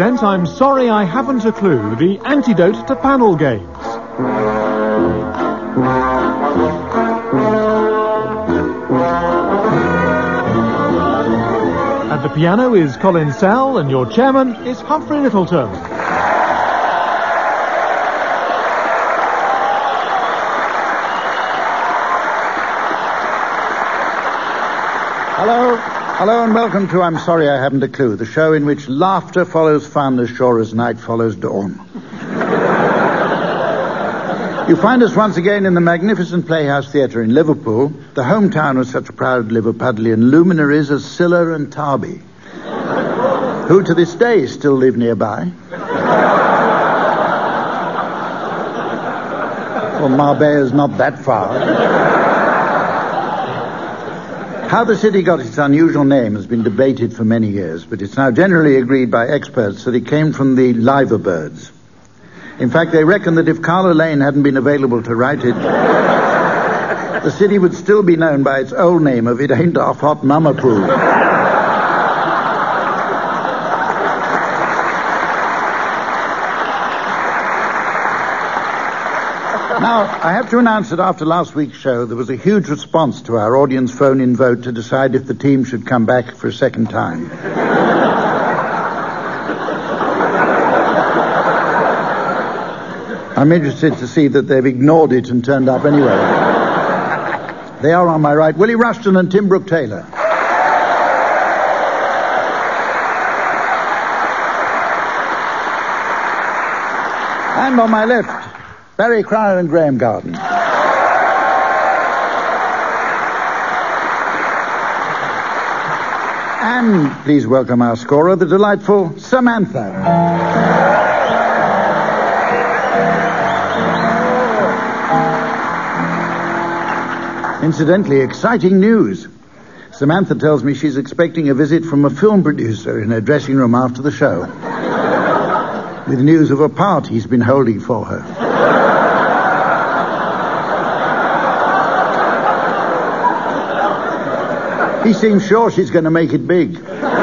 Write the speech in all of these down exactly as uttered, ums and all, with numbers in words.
present I'm Sorry I Haven't a Clue, the antidote to panel games. At the piano is Colin Sell, and your chairman is Humphrey Littleton. Hello, hello and welcome to I'm Sorry I Haven't a Clue, the show in which laughter follows fun as sure as night follows dawn. You find us once again in the magnificent Playhouse Theatre in Liverpool, the hometown of such proud Liverpudlian luminaries as Scylla and Tarby, who to this day still live nearby. Well, Marbella's not that far. How the city got its unusual name has been debated for many years, but it's now generally agreed by experts that it came from the liver birds. In fact, they reckon that if Carla Lane hadn't been available to write it, the city would still be known by its old name of It Ain't Off Hot Mama Poo. Now, I have to announce that after last week's show, there was a huge response to our audience phone-in vote to decide if the team should come back for a second time. I'm interested to see that they've ignored it and turned up anyway. They are on my right, Willie Rushton and Tim Brooke-Taylor. And on my left, Barry Cryer and Graham Garden. And please welcome our scorer, the delightful Samantha. Incidentally, exciting news. Samantha tells me she's expecting a visit from a film producer in her dressing room after the show, with news of a part he's been holding for her. He seems sure she's going to make it big.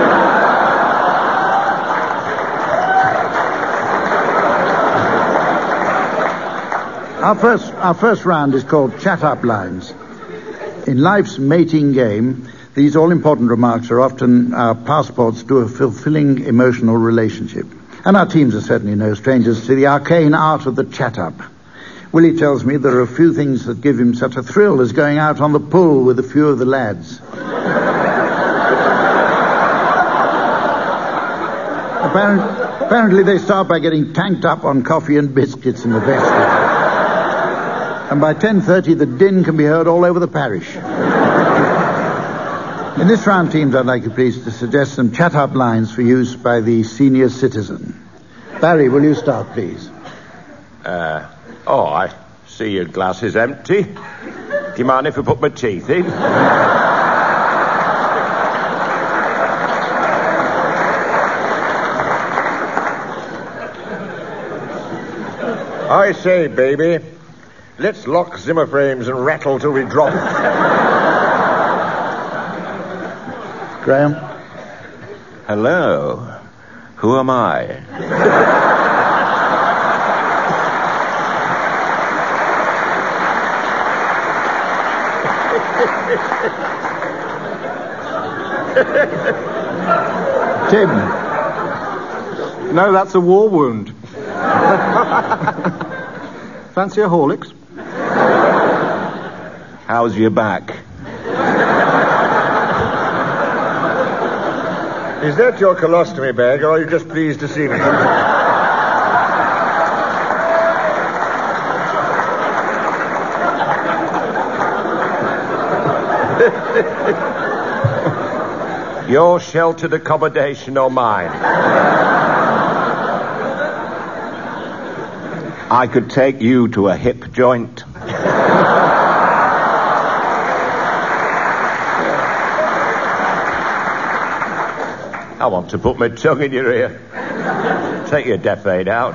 Our first, our first round is called Chat-Up Lines. In life's mating game, these all-important remarks are often our passports to a fulfilling emotional relationship. And our teams are certainly no strangers to the arcane art of the chat-up. Willie tells me there are a few things that give him such a thrill as going out on the pull with a few of the lads. Apparently, apparently they start by getting tanked up on coffee and biscuits in the vestry. And by ten thirty, the din can be heard all over the parish. In this round, teams, I'd like you please to suggest some chat-up lines for use by the senior citizen. Barry, will you start, please? Uh, oh, I see your glass is empty. Do you mind if I put my teeth in? I say, baby, let's lock Zimmer frames and rattle till we drop. Graham? Hello. Who am I? Tim? No, that's a war wound. Fancy a Horlicks? How's your back? Is that your colostomy bag, or are you just pleased to see me? Your sheltered accommodation or mine? I could take you to a hip joint. I want to put my tongue in your ear. Take your deaf aid out.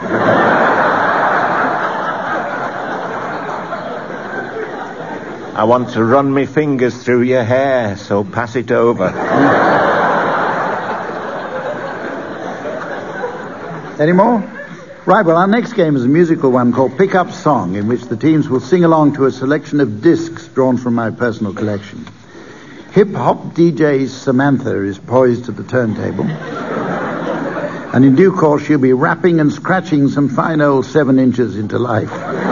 I want to run my fingers through your hair, so pass it over. Any more? Right, well, our next game is a musical one called Pick Up Song, in which the teams will sing along to a selection of discs drawn from my personal collection. Hip-hop D J Samantha is poised at the turntable. And in due course, she'll be rapping and scratching some fine old seven inches into life.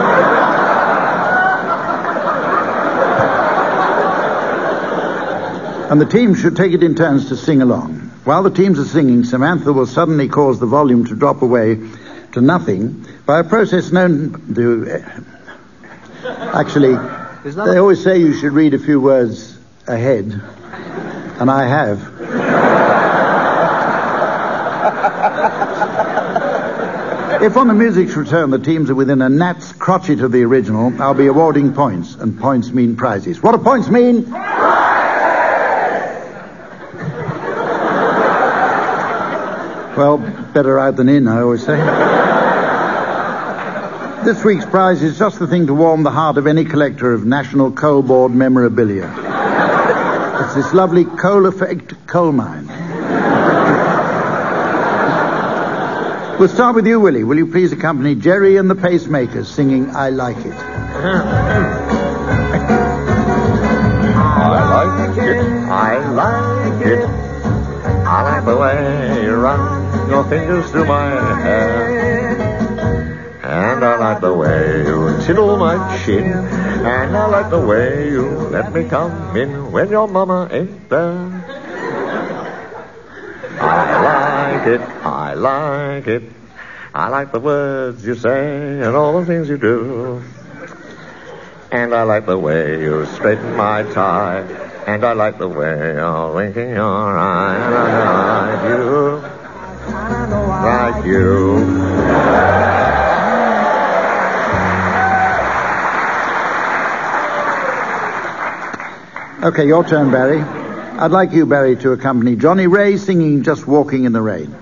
And the teams should take it in turns to sing along. While the teams are singing, Samantha will suddenly cause the volume to drop away to nothing by a process known to... Actually, they always say you should read a few words ahead, and I have. If on the music's return the teams are within a gnat's crotchet of the original, I'll be awarding points, and points mean prizes. What do points mean? Well, better out than in, I always say. This week's prize is just the thing to warm the heart of any collector of National Coal Board memorabilia. It's this lovely coal effect coal mine. We'll start with you, Willie. Will you please accompany Jerry and the Pacemakers singing I Like It? I like it, I like it. I like the way you run your fingers through my hair. And I like the way you tickle my chin. And I like the way you let me come in when your mama ain't there. I like it, I like it. I like the words you say and all the things you do. And I like the way you straighten my tie. And I like the way you're winking your eye. And I like you. Like you. Okay, your turn, Barry. I'd like you, Barry, to accompany Johnny Ray singing Just Walking in the Rain.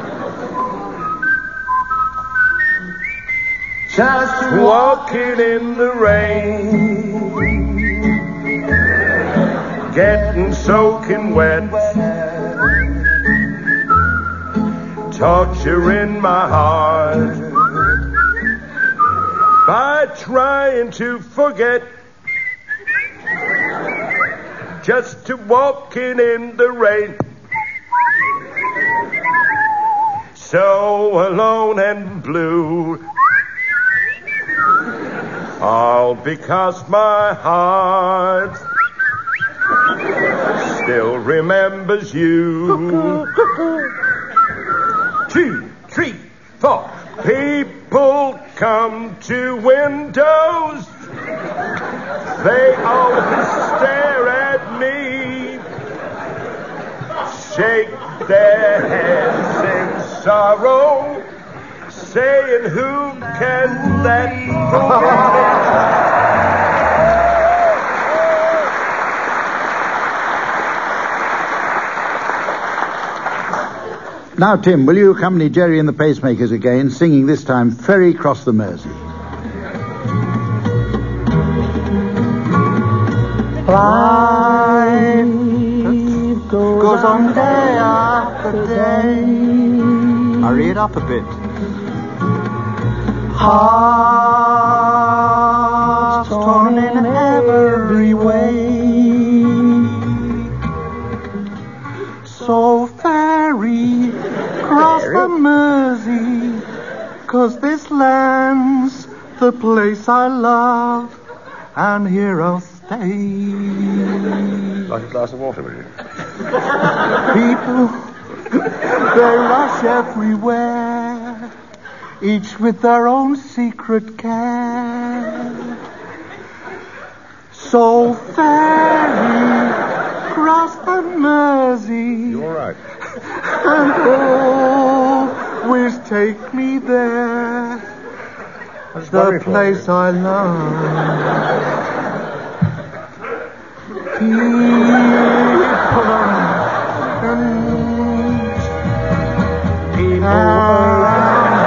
Just walking in the rain, getting soaking wet, torturing my heart by trying to forget. Just to walking in the rain, so alone and blue, all because my heart still remembers you. Two, three, four. People come to windows, they always stare at me, shake their heads in sorrow, saying, who can that be? Now, Tim, will you accompany Jerry and the Pacemakers again, singing this time Ferry Cross the Mersey? Life goes on day after day. Hurry it up a bit. Hearts torn in every way. So ferry cross the Mersey, 'cause this land's the place I love, and here I'll stay. Like a glass of water, will you? People, they rush everywhere, each with their own secret care. So ferry cross the Mersey. You all right? And always take me there, the place I love. People around, people around.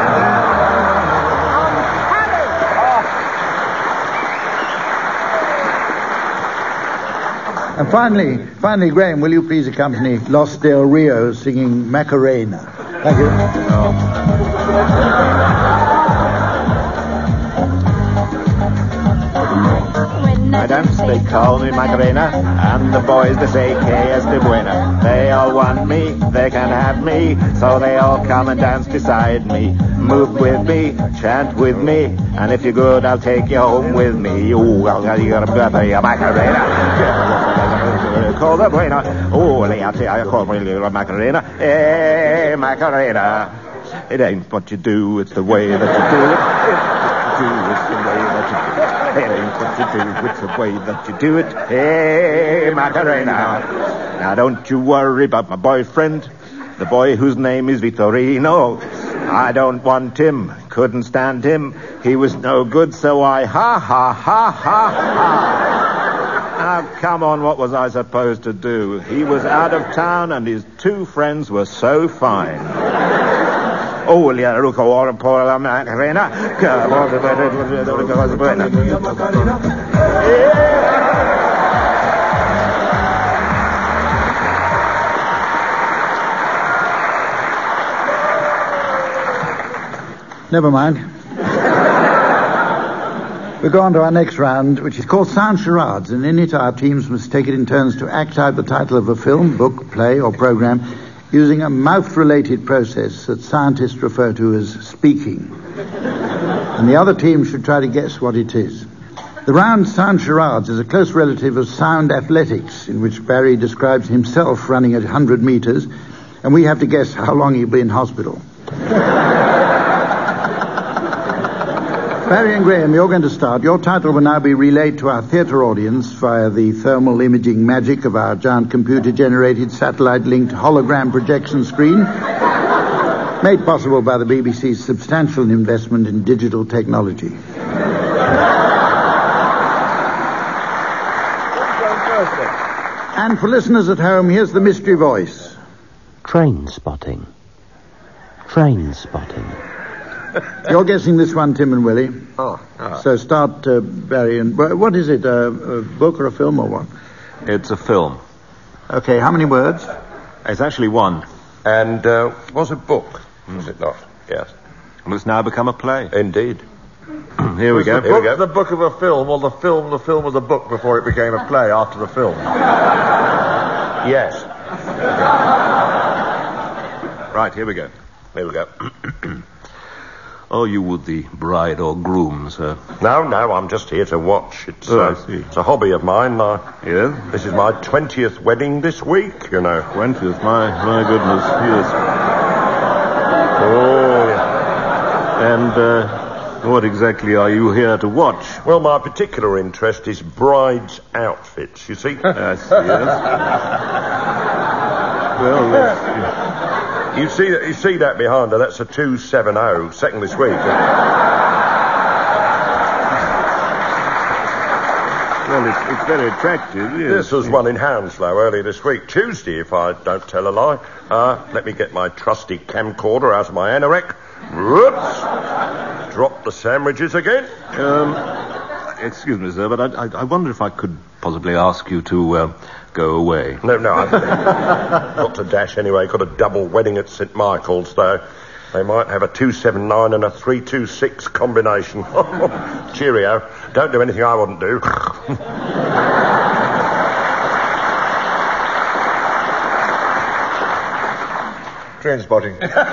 And finally, finally, Graham, will you please accompany Los Del Rio singing Macarena? Thank you. I dance, they call me Macarena, and the boys, they say que este buena. They all want me, they can have me, so they all come and dance beside me. Move with me, chant with me, and if you're good, I'll take you home with me. Ooh, I'll get you a Macarena. Call the buena. Oh, I call me Macarena. Hey, Macarena. It ain't what you do, it's the way that you do it. It's the way that you do it. It ain't what you do, it's the way that you do it. Hey, Macarena. Now, don't you worry about my boyfriend, the boy whose name is Vitorino. I don't want him, couldn't stand him. He was no good, so I ha, ha, ha, ha, ha. Now, come on, what was I supposed to do? He was out of town, and his two friends were so fine. Oh, yeah, look, oh, poor Macarena. Never mind. We go on to our next round, which is called Sound Charades, and in it our teams must take it in turns to act out the title of a film, book, play, or program using a mouth-related process that scientists refer to as speaking. And the other team should try to guess what it is. The round Sound Charades is a close relative of sound athletics, in which Barry describes himself running at one hundred metres, and we have to guess how long he'll be in hospital. Barry and Graham, you're going to start. Your title will now be relayed to our theatre audience via the thermal imaging magic of our giant computer-generated satellite-linked hologram projection screen, made possible by the B B C's substantial investment in digital technology. And for listeners at home, here's the mystery voice. Train spotting. Train spotting. You're guessing this one, Tim and Willie. Oh. oh. So start, uh, Barry. And what is it, uh, a book or a film or what? It's a film. Okay, how many words? It's actually one. And uh, was a book, was it not? Yes. And it's now become a play. Indeed. Here we go. Here we go. The book of a film, or the film, the film of the book before it became a play after the film? Yes. Right, here we go. Here we go. Oh, you would the bride or groom, sir? No, no, I'm just here to watch. It's, Oh, uh, I see. it's a hobby of mine. I, Yes? this is my twentieth wedding this week, you know. Twentieth, my, my goodness, yes. Oh, And, uh, what exactly are you here to watch? well, my particular interest is brides' outfits, you see. Yes, yes. Well, yes, yes. You see that? You see that behind her? That's a two seven oh, second this week. Well, it's, it's very attractive, yes. This was one in Hounslow earlier this week, Tuesday, if I don't tell a lie. Uh, let me get my trusty camcorder out of my anorak. Whoops! Drop the sandwiches again. Um, excuse me, sir, but I, I, I wonder if I could possibly ask you to uh, go away. No, no, I've got to dash anyway. Got a double wedding at Saint Michael's, though. They might have a two seven nine and a three two six combination. Cheerio. Don't do anything I wouldn't do. Train spotting.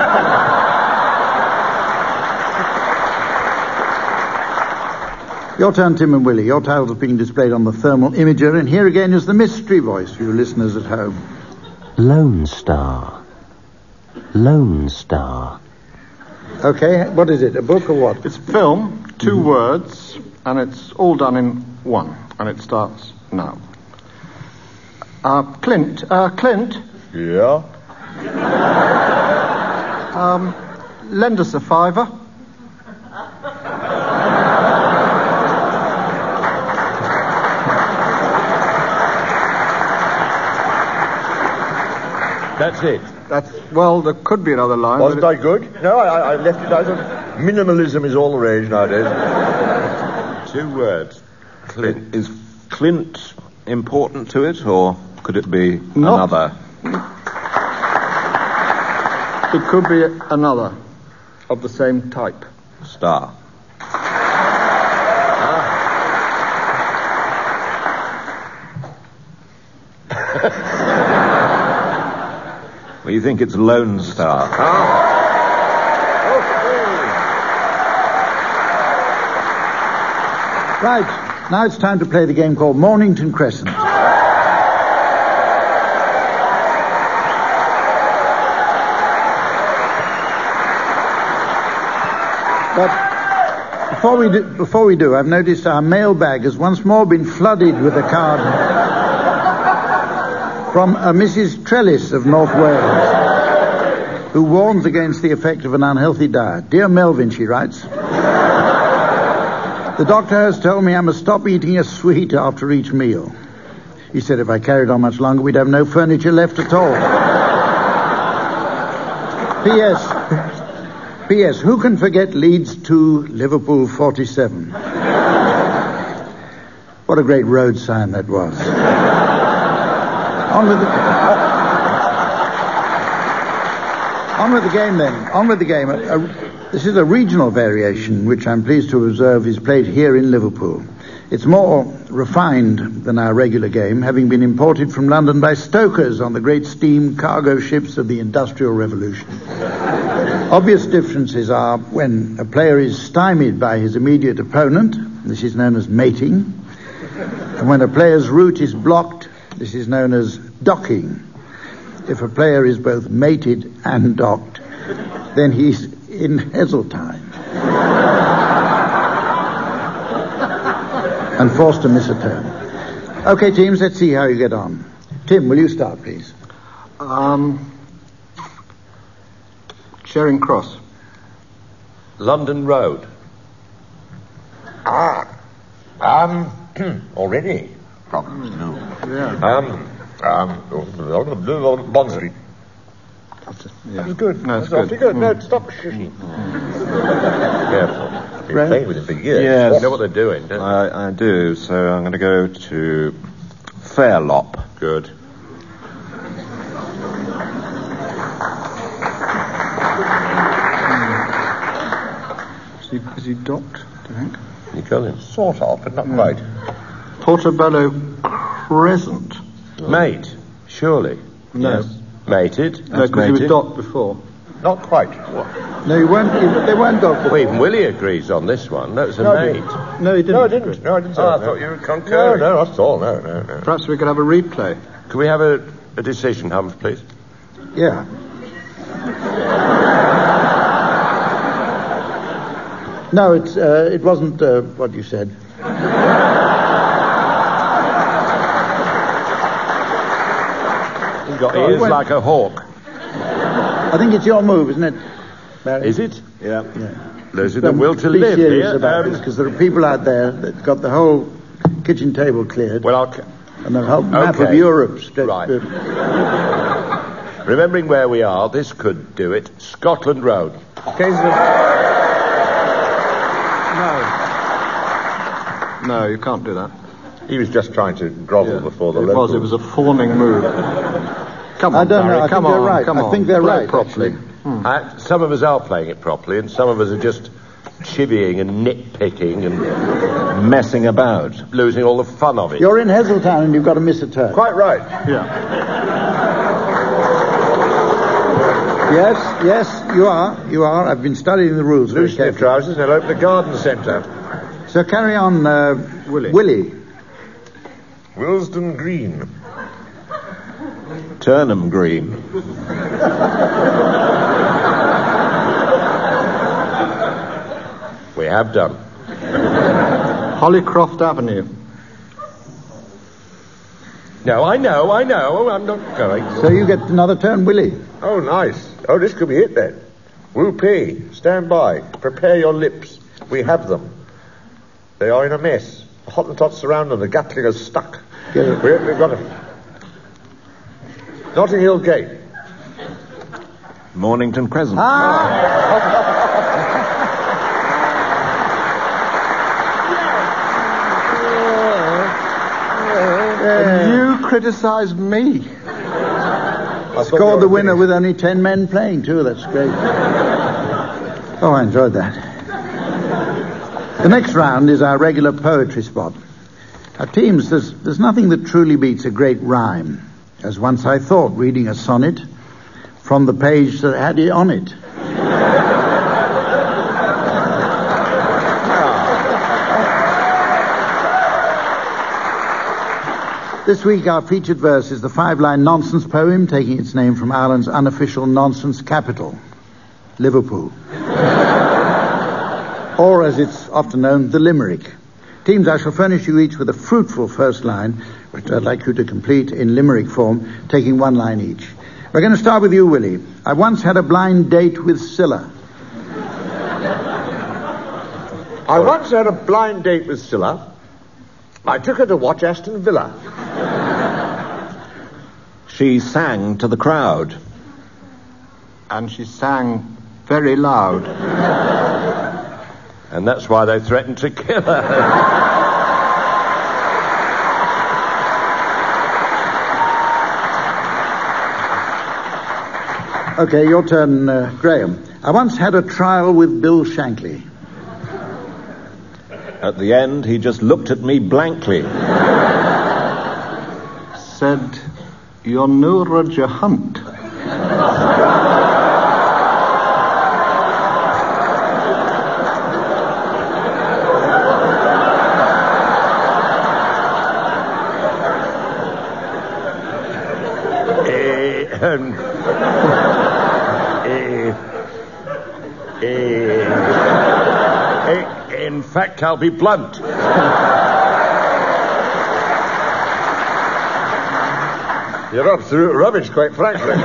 Your turn, Tim and Willie. Your titles are being displayed on the thermal imager, and here again is the mystery voice for you listeners at home. Lone Star. Lone Star. Okay, what is it, a book or what? It's film, two mm-hmm. words, and it's all done in one, and it starts now. Uh, Clint, uh, Clint. Yeah? Um, lend us a fiver. That's it. That's, well, there could be another line. Wasn't it... I good? No, I, I left it out of... Minimalism is all the rage nowadays. Two words. Clint. Is Clint important to it, or could it be Not... another? It could be another. Of the same type. Star. Well, you think it's Lone Star. Right, now it's time to play the game called Mornington Crescent. But before we, do, before we do, I've noticed our mailbag has once more been flooded with a card from a Missus Trellis of North Wales, who warns against the effect of an unhealthy diet. Dear Melvin, she writes, the doctor has told me I must stop eating a sweet after each meal. He said if I carried on much longer, we'd have no furniture left at all. P S P S Who can forget Leeds two, Liverpool forty-seven? What a great road sign that was. On with the... On with the game, then. On with the game. A, a, this is a regional variation, which I'm pleased to observe is played here in Liverpool. It's more refined than our regular game, having been imported from London by stokers on the great steam cargo ships of the Industrial Revolution. Obvious differences are when a player is stymied by his immediate opponent, this is known as mating, and when a player's route is blocked, this is known as docking. If a player is both mated and docked, then he's in Heseltine and forced to miss a turn. Okay, teams, let's see how you get on. Tim, will you start, please? Um, Charing Cross. London Road. Ah. Um, already. Problems, no. Yeah. Um, um, Bond Street. Yeah. That was good. No, it's That's good. good. Mm. No, stop shushing. Careful. Been Right. playing with it for years. Yes. You know what they're doing, don't I, I do, so I'm going to go to Fairlop. Good. Is he, is he docked, do you think? You got him. Sort of, but not quite. Portobello Crescent. Mate, surely. No. Yes. Mated. No, because he was docked before. Not quite. No, you weren't, you, they weren't docked. Well, even Willie agrees on this one. That's a No, mate. No, he didn't. No, I didn't. No, I didn't say Oh, I that, thought no. you were concurring. No, no, not at all. No, no, no. Perhaps we could have a replay. Can we have a, a decision, Hums, please? Yeah. No, it's, uh, it wasn't uh, what you said. He's got ears Well- like a hawk. I think it's your move, isn't it, Barry? Is it? Yeah. Yeah. There's the Um, will to be live serious here. about Um, this, because there are people out there that got the whole kitchen table cleared, well, I'll... c- and the whole map okay. of Europe stretched. Right. uh, Remembering where we are, this could do it. Scotland Road. No, you can't do that. He was just trying to grovel before the It local... was, it was a fawning move. Come on, I don't know, Barry, I come think they're on, right. come I on. think they're Play right, properly. actually. Uh, some of us are playing it properly, and some of us are just chivying and nitpicking and Messing about. losing all the fun of it. You're in Heseltine and you've got to miss a turn. Quite right. Yeah. Yes, yes, you are. You are. I've been studying the rules very Loosen your carefully. trousers and they'll open the garden centre. So carry on, uh, Willie. Willie. Willesden Green. Turnham Green. We have done. Hollycroft Avenue. No, I know, I know. I'm not going. So you get another turn, Willie. Oh, nice. Oh, this could be it then. Whoopee. Stand by. Prepare your lips. We have them. They are in a mess. The Hottentots surround them. The Gatling is stuck. Get it. We, we've got them. Notting Hill Gate. Mornington Crescent. And you criticised me. I thought you Scored were the winner finished. with only ten men playing, too. That's great. Oh, I enjoyed that. The next round is our regular poetry spot. Now, teams, there's, there's nothing that truly beats a great rhyme, as once I thought, reading a sonnet from the page that had it on it. This week, our featured verse is the five-line nonsense poem, taking its name from Ireland's unofficial nonsense capital, Liverpool. Or, as it's often known, the Limerick. Teams, I shall furnish you each with a fruitful first line, which I'd like you to complete in Limerick form, taking one line each. We're going to start with you, Willie. I once had a blind date with Scylla. I once had a blind date with Scylla. I took her to watch Aston Villa. She sang to the crowd. And she sang very loud. And that's why they threatened to kill her. Okay, your turn, uh, Graham. I once had a trial with Bill Shankly. At the end, he just looked at me blankly. Said, "You're no Roger Hunt." Eh, um, eh, eh, eh, in fact, I'll be blunt. You're absolute rubbish, quite frankly.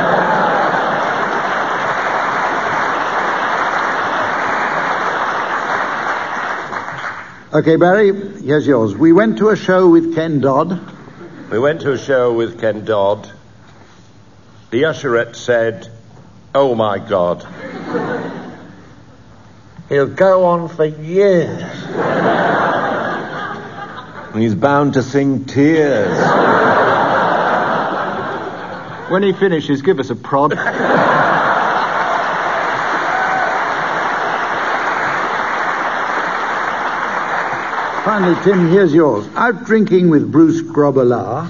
Okay, Barry, here's yours. We went to a show with Ken Dodd. We went to a show with Ken Dodd. The usherette said, "Oh, my God." He'll go on for years. He's bound to sing tears. When he finishes, give us a prod. Finally, Tim, here's yours. Out drinking with Bruce Grobbelaar.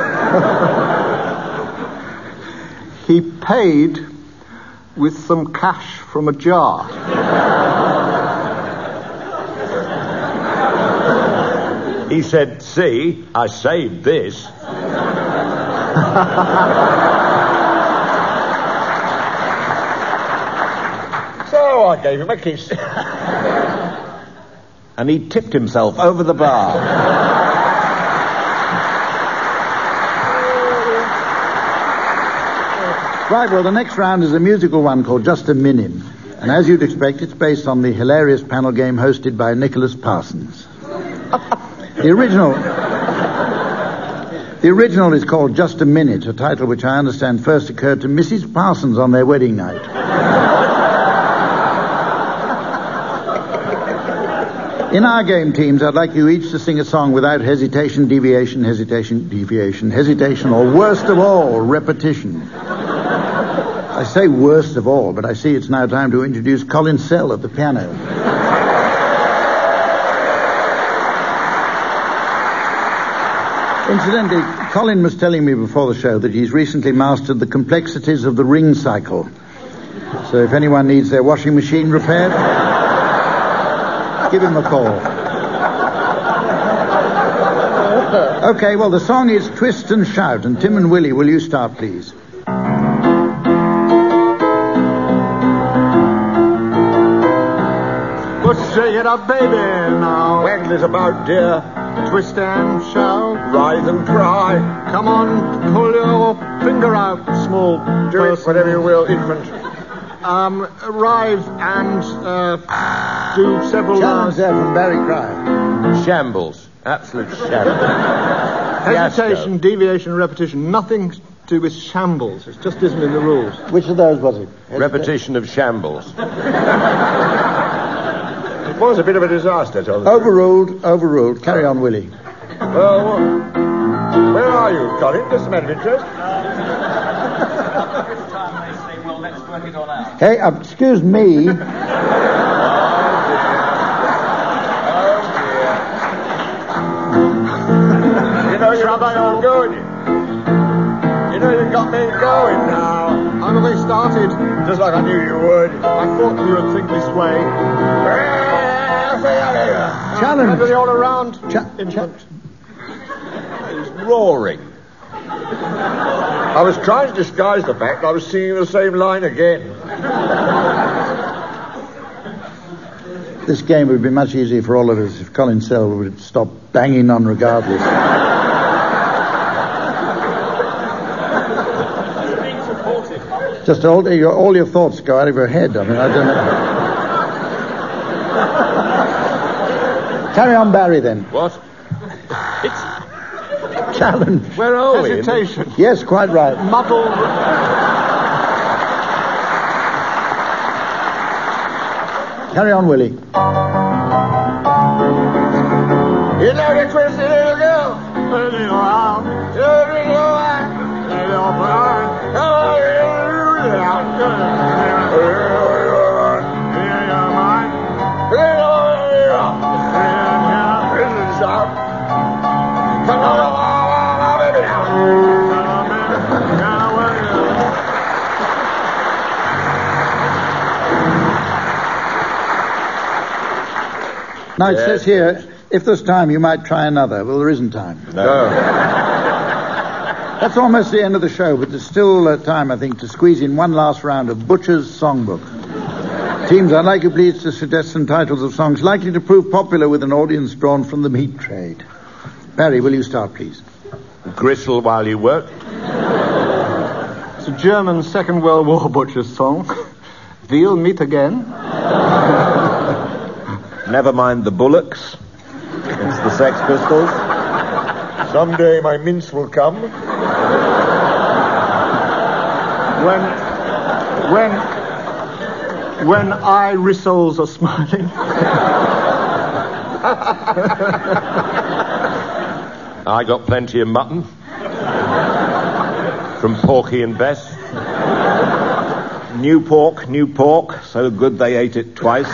He paid with some cash from a jar. He said, "See, I saved this." So I gave him a kiss. And he tipped himself over the bar. Right, well, the next round is a musical one called Just a Minim. And as you'd expect, it's based on the hilarious panel game hosted by Nicholas Parsons. The original... The original is called Just a Minute, a title which I understand first occurred to Missus Parsons on their wedding night. In our game, teams, I'd like you each to sing a song without hesitation, deviation, hesitation, deviation, hesitation, or worst of all, repetition. I say worst of all, but I see it's now time to introduce Colin Sell at the piano. Incidentally, Colin was telling me before the show that he's recently mastered the complexities of the ring cycle. So if anyone needs their washing machine repaired, give him a call. Okay, well, the song is Twist and Shout, and Tim and Willie, will you start, please? Shake it up, baby, now. Waggle it about, dear. Twist and shout. Writhe and cry. Come on, pull your finger out, small Do person. it, whatever you will, infant. Um, arrive and uh, do several Challenge lines. there from Barry Cryer. Shambles. Absolute shambles. Hesitation, Fiasco. deviation, repetition. Nothing to do with shambles. It just isn't in the rules. Which of those was it? Repetition of shambles. It was a bit of a disaster, Tom. Overruled, overruled. Carry on, Willie. Well, where are you, Colin? Just a matter of interest. Every time they say, well, let's go Hey, uh, excuse me. You know, you're so good. You know, you got me going now. I've only started. Just like I knew you would. I thought you would think this way. Challenge. Under the all-around Cha- infant. He's roaring. I was trying to disguise the fact I was singing the same line again. This game would be much easier for all of us if Colin Sell would stop banging on regardless. Just all your, all your thoughts go out of your head. I mean, I don't know. Carry on, Barry, then. What? It's... Challenge. Where are we? Hesitation. Yes, quite right. Muddled. Carry on, Willie. You know the twisted little girl. Little arm. Now, it says here, if there's time, you might try another. Well, there isn't time. No. That's almost the end of the show, but there's still uh, time, I think, to squeeze in one last round of Butcher's Songbook. Teams, I'd like you please to suggest some titles of songs likely to prove popular with an audience drawn from the meat trade. Barry, will you start, please? Gristle while you work. It's a German Second World War butcher's song. We'll meet again. Never mind the Bullocks. It's the Sex Pistols. Someday my mince will come. When, when, when irisoles are smiling. I got plenty of mutton. From Porky and Bess. New pork, new pork. So good they ate it twice.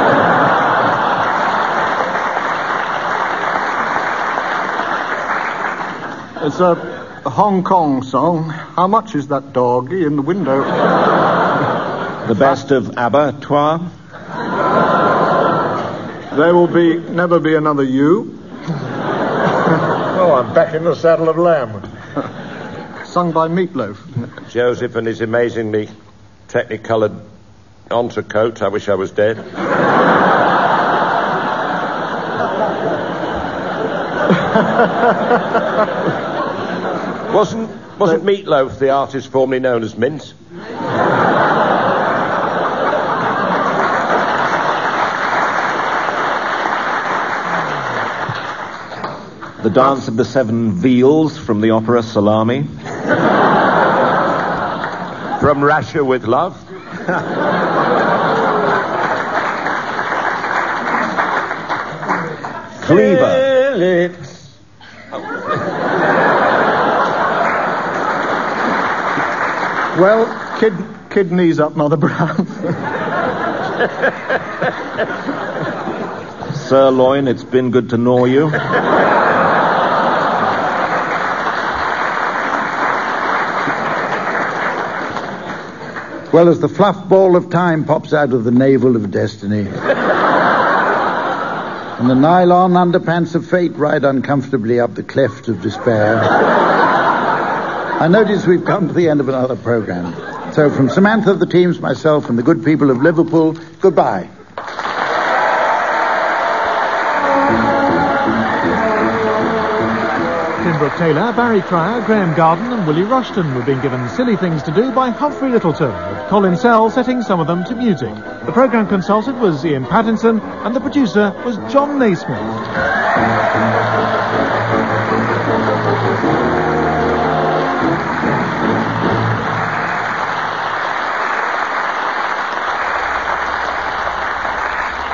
It's a, a Hong Kong song. How much is that doggy in the window? The best of abattoir. There will be never be another you. Oh, I'm back in the saddle of lamb. Sung by Meatloaf. Joseph and his amazingly technicoloured entrecote. I wish I was dead. wasn't wasn't Meatloaf the artist formerly known as Mince? The Dance of the Seven Veals from the opera Salami. From Russia with Love. Cleaver. Well, kid, kidneys up, Mother Brown. Sirloin, it's been good to know you. Well, as the fluff ball of time pops out of the navel of destiny, and the nylon underpants of fate ride uncomfortably up the cleft of despair, I notice we've come to the end of another program. So from Samantha, the teams, myself, and the good people of Liverpool, goodbye. Tim Brooke Taylor, Barry Cryer, Graham Garden and Willie Rushton were being given silly things to do by Humphrey Littleton, with Colin Sell setting some of them to music. The programme consultant was Ian Pattinson and the producer was John Naismith.